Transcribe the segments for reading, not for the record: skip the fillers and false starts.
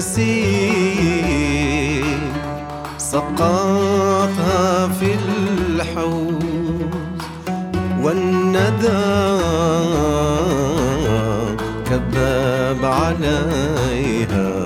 نسيم سقطها في الحوض والندى كذب عليها.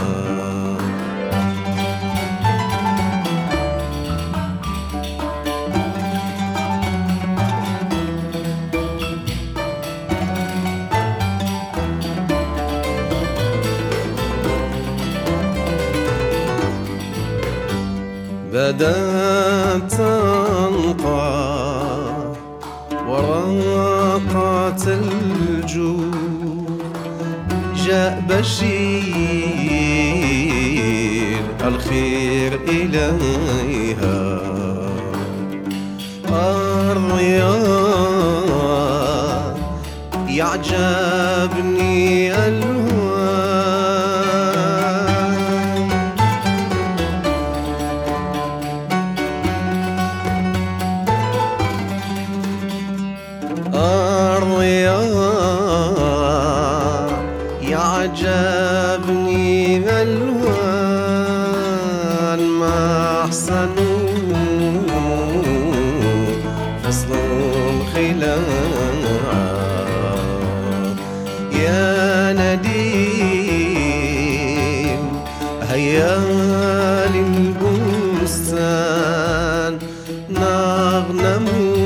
بدأت تنقع ورقات الجود، جاء بشير الخير إليها. الرياض يعجبني يعجبني ألوان ما أحسنوا فصل الخلاف. يا نديم هيا للبستان نغنم